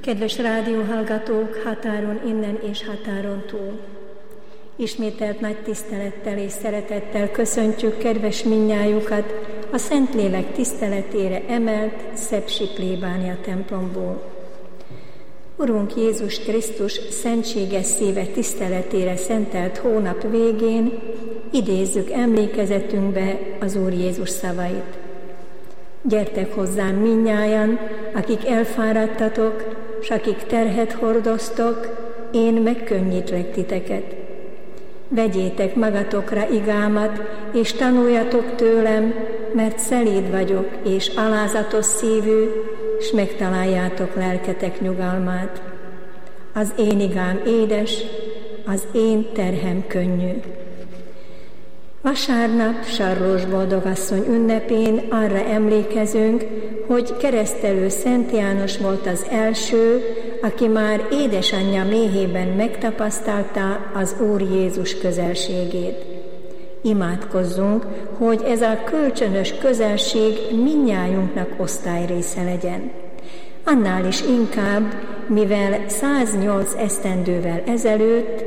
Kedves rádióhallgatók, határon innen és határon túl! Ismételt nagy tisztelettel és szeretettel köszöntjük kedves mindnyájukat a Szentlélek tiszteletére emelt Szepsi plébánia templomból. Urunk Jézus Krisztus szentséges szíve tiszteletére szentelt hónap végén idézzük emlékezetünkbe az Úr Jézus szavait. Gyertek hozzám mindnyájan, akik elfáradtatok, s akik terhet hordoztok, én megkönnyítlek titeket. Vegyétek magatokra igámat, és tanuljatok tőlem, mert szelíd vagyok, és alázatos szívű, s megtaláljátok lelketek nyugalmát. Az én igám édes, az én terhem könnyű. Vasárnap Sarlós Boldogasszony ünnepén arra emlékezünk, hogy keresztelő Szent János volt az első, aki már édesanyja méhében megtapasztalta az Úr Jézus közelségét. Imádkozzunk, hogy ez a kölcsönös közelség mindnyájunknak osztályrésze legyen. Annál is inkább, mivel 108 esztendővel ezelőtt,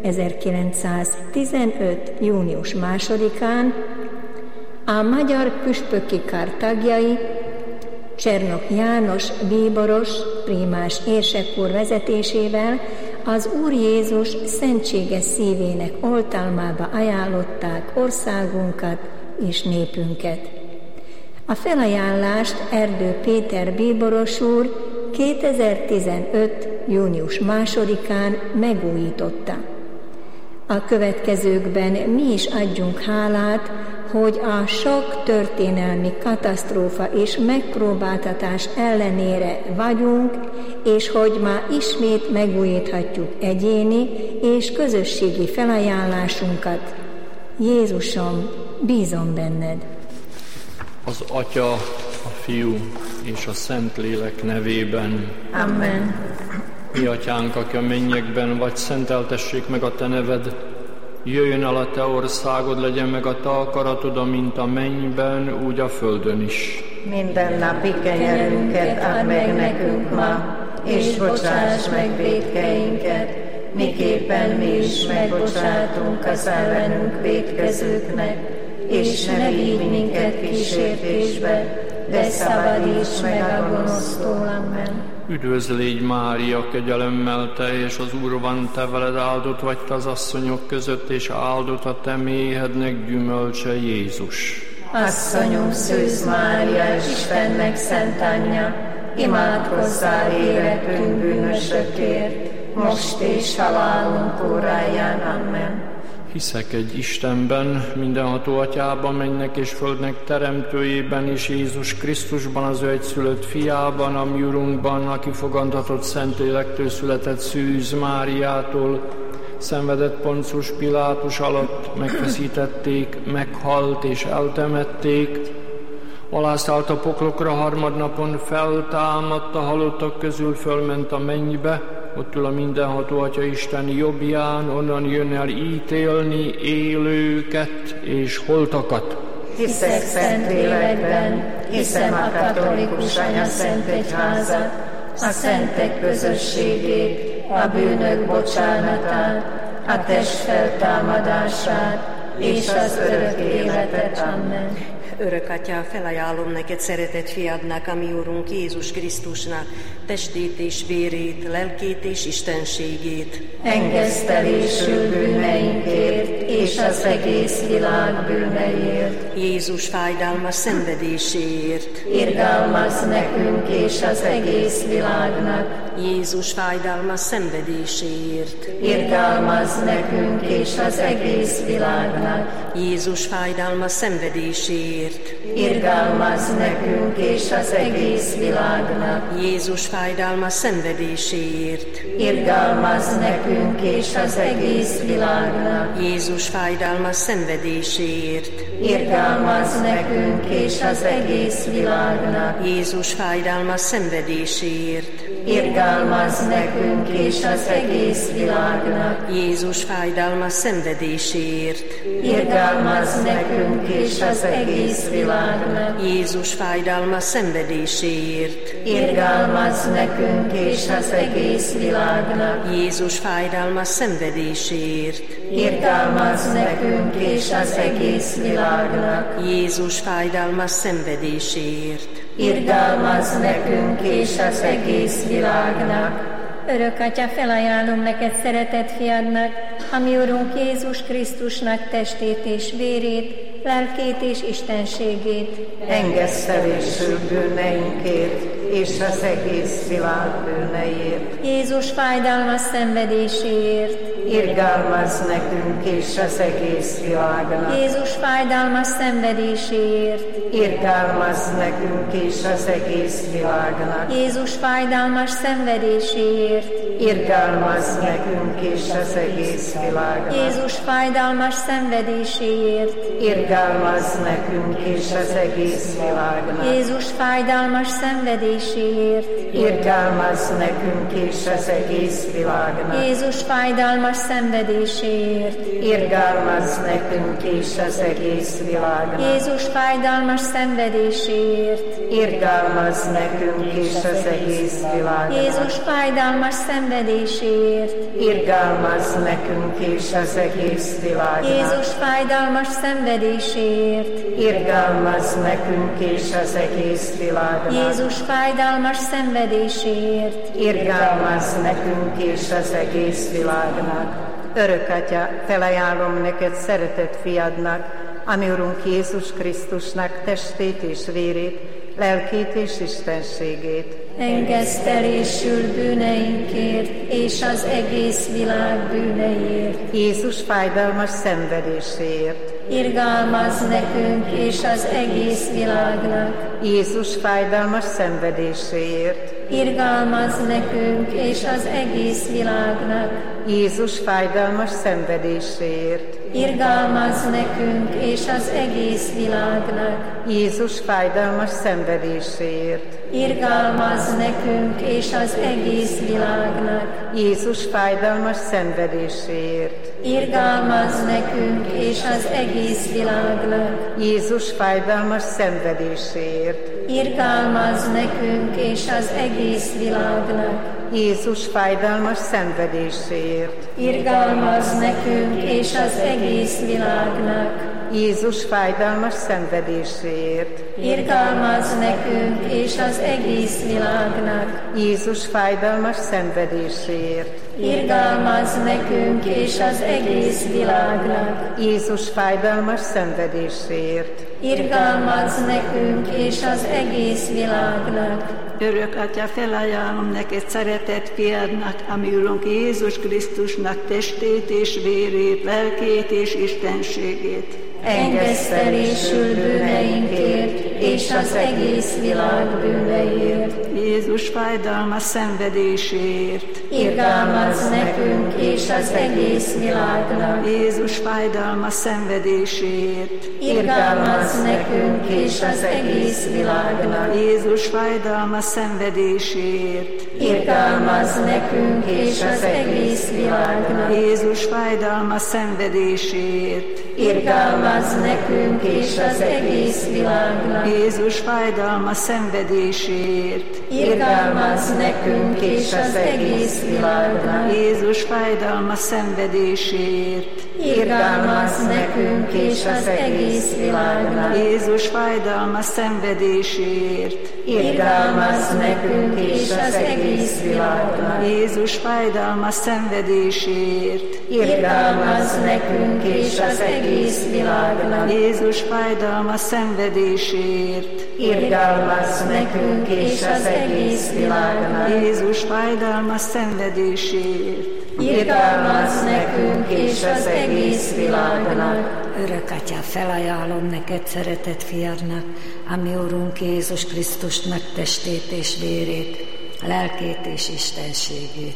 1915. június 2-án a magyar püspöki kar tagjai Csernok János bíboros, prímás érsek úr vezetésével az Úr Jézus szentséges szívének oltalmába ajánlották országunkat és népünket. A felajánlást Erdő Péter bíboros úr 2015. június 2-án megújította. A következőkben mi is adjunk hálát, hogy a sok történelmi katasztrófa és megpróbáltatás ellenére vagyunk, és hogy ma ismét megújíthatjuk egyéni és közösségi felajánlásunkat. Jézusom, bízom benned! Az Atya, a Fiú és a Szentlélek nevében. Amen. Mi Atyánk, aki a mennyekben vagy, szenteltessék meg a Te neved. Jöjjön el a Te országod, legyen meg a Te akaratod, amint a mennyben, úgy a földön is. Minden napi kenyerünket add meg nekünk ma, és bocsáss meg vétkeinket, miképpen mi is megbocsátunk az ellenünk vétkezőknek, és ne vigy minket kísértésbe, de szabadíts meg a gonosztól. Amen. Üdvözl légy, Mária, kegyelemmel teljes, az Úr van te veled, áldott vagy te az asszonyok között, és áldott a te méhednek gyümölcse, Jézus. Asszonyunk Szűz Mária, Istennek szent anyja, imádkozzál életünk bűnösökért, most és halálunk óráján. Amen. Hiszek egy Istenben, mindenható Atyában, mennynek és földnek teremtőjében, és Jézus Krisztusban, az ő egyszülött fiában, a mi Urunkban, aki fogantatott Szentlélektől született Szűz Máriától, szenvedett Poncius Pilátus alatt, megfeszítették, meghalt és eltemették, alászállt a poklokra, harmadnapon feltámadt, a halottak közül fölment a mennybe, ott ül a mindenható Atya Isten jobbján, onnan jön el ítélni élőket és holtakat. Hiszek Szentlélekben, hiszem a katolikus anyaszentegyházat, a szentek közösségét, a bűnök bocsánatát, a test feltámadását és az örök életet. Amen. Örök Atyám, felajánlom neked szeretett fiadnak, a mi Úrunk Jézus Krisztusnak, testét és vérét, lelkét és istenségét. Engesztelésül bűneinkért és az egész világ bűneiért. Jézus fájdalmas szenvedéséért. Irgalmazz nekünk és az egész világnak. Jézus fájdalmas szenvedéséért. Irgalmazz nekünk és az egész világnak. Jézus fájdalmas szenvedéséért. Irgalmazz nekünk és az egész világnak. Jézus fájdalmas szenvedéséért. Irgalmazz nekünk és az egész világnak. Jézus fájdalmas szenvedéséért. Irgalmazz nekünk és az egész világnak. Jézus fájdalmas szenvedéséért. Irgalmazz nekünk és az egész világnak. Jézus fájdalmas szenvedéséért. Irgalmazz nekünk és az egész egész világnak. Jézus fájdalmas szenvedéséért, irgalmazz nekünk és az egész világnak. Jézus fájdalmas szenvedéséért, irgalmazz nekünk és az egész világnak. Jézus fájdalmas szenvedéséért, irgalmazz nekünk és az egész világnak. Örök Atya, felajánlom neked szeretett fiadnak, a mi Urunk Jézus Krisztusnak testét és vérét, lelkét és istenségét. Engesztelésül bűneinkért és az egész világ bűneiért. Jézus fájdalmas szenvedéséért. Irgalmazz nekünk és az egész világnak. Jézus fájdalmas szenvedéséért. Irgalmazz nekünk és az egész világnak. Jézus fájdalmas szenvedéséért. Irgalmazz nekünk és az egész világnak. Jézus fájdalmas szenvedéséért. Irgalmazz nekünk és az egész világnak. Jézus fájdalmas szenvedéséért. Irgalmazz nekünk és az egész világnak. Jézus fájdalmas szenvedéséért. Irgalmazz nekünk és az egész világnak. Jézus fájdalmas szenvedéséért. Irgalmazz nekünk és az egész világnak. Jézus fájdalmas szenvedéséért. Irgalmazz nekünk és az egész világnak. Jézus fájdalmas szenvedéséért. Irgalmazz nekünk és az egész világnak. Jézus fájdalmas szenvedéséért. Irgalmazz nekünk és az egész világnak. Örök Atya, felajánlom neked szeretett fiadnak, a mi Urunk Jézus Krisztusnak testét és vérét, lelkét és istenségét. Engesztelésül bűneinkért és az egész világ bűneiért. Jézus fájdalmas szenvedéséért. Irgalmazz nekünk és az egész világnak. Jézus fájdalmas szenvedéséért. Irgalmazz nekünk és az egész világnak. Jézus fájdalmas szenvedéséért. Irgalmazz nekünk és az egész világnak. Jézus fájdalmas szenvedéséért. Irgalmazz nekünk és az egész világnak. Jézus fájdalmas szenvedéséért. Irgalmazz nekünk és az egész világnak. Jézus fájdalmas szenvedéséért. Irgalmazz nekünk és az egész világnak. Jézus fájdalmas szenvedéséért. Irgalmazz nekünk és az egész világnak. Jézus fájdalmas szenvedéséért. Irgalmazz nekünk és az egész világnak. Jézus fájdalmas szenvedéséért. Irgalmazz nekünk és az egész világnak. Jézus fájdalmas szenvedéséért. Irgalmazz nekünk és az egész világnak. Örök Atya, felajánlom neked szeretett fiadnak, a mi Urunk Jézus Krisztusnak testét és vérét, lelkét és istenségét. Engesztelésül bűneinkért és az egész világ bűneiért. Jézus fájdalmas szenvedéséért. Irgalmazz nekünk és az egész világnak. Jézus fájdalmas szenvedéséért. Irgalmazz nekünk és az egész világnak. Jézus fájdalmas szenvedéséért. Irgalmazz nekünk és az egész világnak. Jézus fájdalmas szenvedéséért. Irgalmazz nekünk és az egész világnak. Jézus fájdalmas szenvedéséért. Irgalmazz nekünk és az egész világnak. Jézus fájdalmas szenvedéséért. Irgalmazz nekünk és az egész világnak. Jézus fájdalmas szenvedéséért. Irgalmazz nekünk és az egész világnak. Jézus fájdalmas szenvedéséért. Irgalmazz nekünk és az egész világnak. Jézus fájdalmas szenvedéséért. Irgalmazz nekünk és az egész világnak. Jézus fájdalmas szenvedéséért. Irgalmazz nekünk és az egész világnak. Örök Atya, felajánlom neked szeretett fiadnak, a mi Urunk Jézus Krisztusnak testét és vérét, lelkét és istenségét.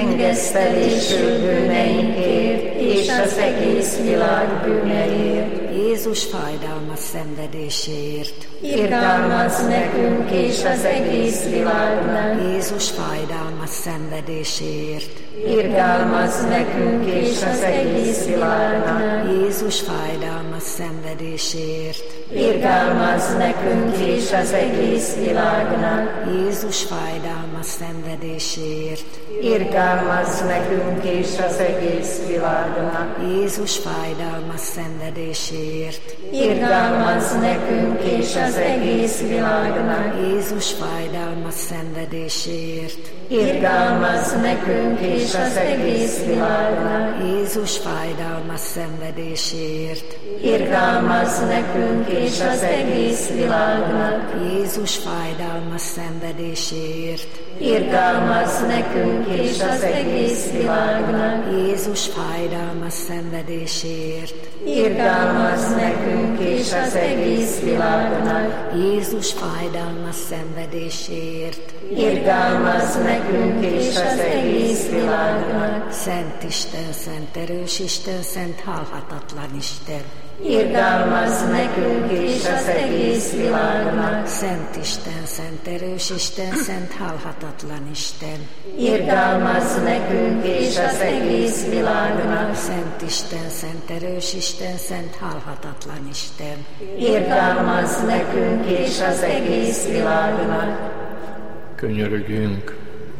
Engesztelésül bűneinkért és az egész világ bűneiért. Jézus fájdalmas szenvedéséért. Irgalmazz nekünk és az egész világnak. Jézus fájdalmas szenvedéséért. Irgalmazz nekünk és az egész világnak. Jézus fájdalmas szenvedéséért. Irgalmazz nekünk és az egész világnak. Jézus fájdalmas szenvedéséért. Irgalmazz nekünk és az egész világnak. Jézus fájdalmas szenvedéséért. Irgalmazz nekünk és az egész világnak. Jézus fájdalmas szenvedéséért. Irgalmazz nekünk és az egész világnak. Jézus fájdalmas szenvedéséért. Irgalmazz nekünk és az egész világnak. Jézus fájdalmas szenvedéséért. Irgalmazz nekünk és az egész világnak. Jézus fájdalmas szenvedéséért. Irgalmazz nekünk és az egész világnak. Jézus fájdalmas szenvedéséért. Irgalmazz nekünk és az egész világnak. Szent Isten, szent erős Isten, szent halhatatlan Isten. Irgalmazz nekünk és az egész világnak. Szent Isten, szent erős Isten, szent halhatatlan Isten. Irgalmazz nekünk és az egész világnak. Szent Isten, szent erős Isten, szent halhatatlan Isten. Irgalmazz nekünk és az egész világnak. Könyörögjünk!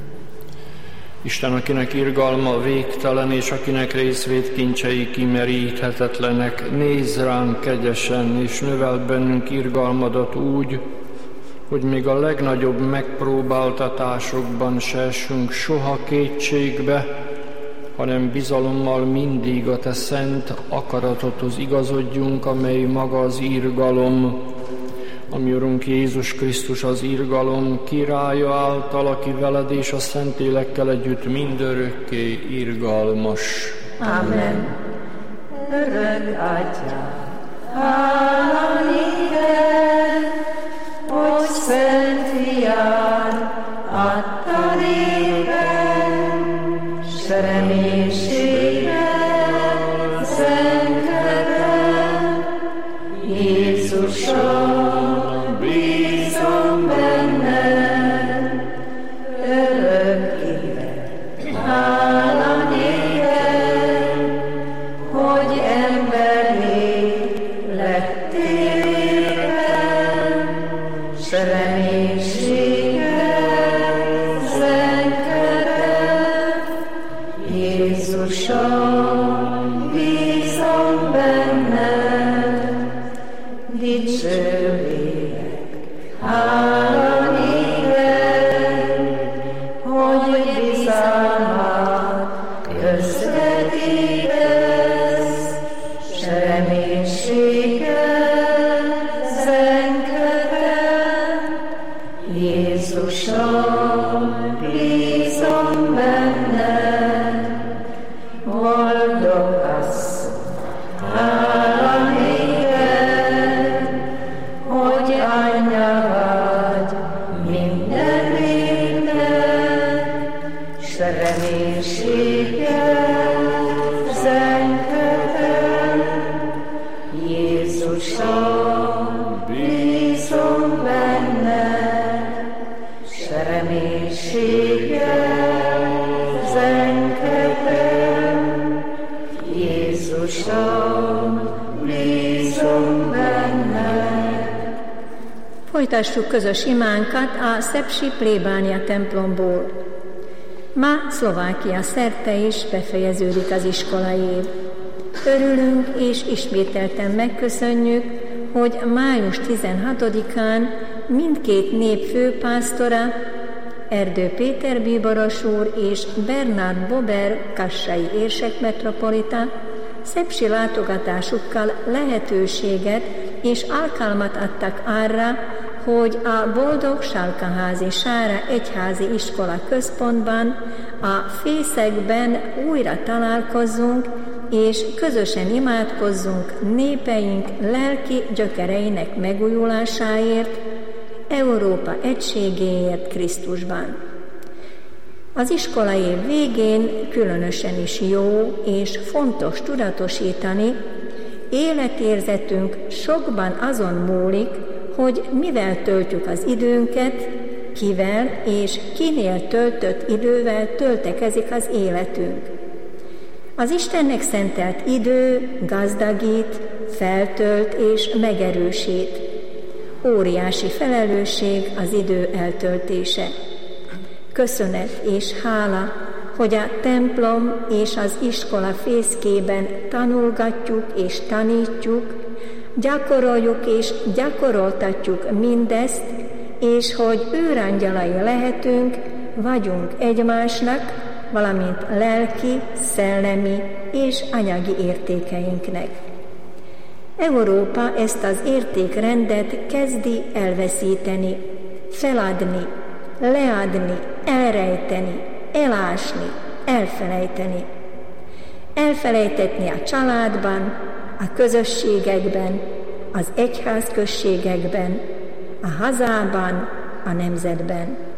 Isten, akinek irgalma végtelen, és akinek részvét kincsei kimeríthetetlenek, nézz ránk kegyesen, és növeld bennünk irgalmadat úgy, hogy még a legnagyobb megpróbáltatásokban se essünk soha kétségbe, hanem bizalommal mindig a te szent akaratodhoz igazodjunk, amely maga az irgalom, ami Urunk Jézus Krisztus az irgalom királya által, aki veled és a Szentlélekkel együtt mindörökké irgalmas. Amen. Örök Atyám, hála néked, hogy Szent Fiad adta nékem, s reménységet zenkedem. Jézusom, bízom benned, örökkébe. Hála néked, hogy emberré lettél értem, s reménységet zenkedem. Jézusom, bízom benned, dicsőlélek, hála néked, hogy bizalmat közvetítesz, s reménységet zenkedem. Jézusom, bízom benned, boldog asszony, hála néked, hogy anyja vagy minden lénynek, s reménységet zenkedem. Jézusom, bízom benned, s reménységet zenkedem. Jézusom, bízom benned. Folytassuk közös imánkat a szepsi plébánia templomból. Ma Szlovákia szerte is befejeződik az iskolai év. Örülünk és ismételten megköszönjük, hogy május 16-án mindkét nép főpásztora, Erdő Péter bíboros úr és Bernard Bober kassai érsek metropolita szepsi látogatásukkal lehetőséget és alkalmat adtak arra, hogy a Boldog Salkaházi Sára Egyházi Iskola központban, a fészekben újra találkozzunk, és közösen imádkozzunk népeink lelki gyökereinek megújulásáért, Európa egységéért Krisztusban. Az iskolai év végén különösen is jó és fontos tudatosítani, életérzetünk sokban azon múlik, hogy mivel töltjük az időnket, kivel és kinél töltött idővel töltekezik az életünk. Az Istennek szentelt idő gazdagít, feltölt és megerősít. Óriási felelősség az idő eltöltése. Köszönet és hála, hogy a templom és az iskola fészkében tanulgatjuk és tanítjuk, gyakoroljuk és gyakoroltatjuk mindezt, és hogy őrangyalai lehetünk, vagyunk egymásnak, valamint lelki, szellemi és anyagi értékeinknek. Európa ezt az értékrendet kezdi elveszíteni, feladni, leadni, elrejteni, elásni, elfelejteni. Elfelejtetni a családban, a közösségekben, az egyházközségekben, a hazában, a nemzetben.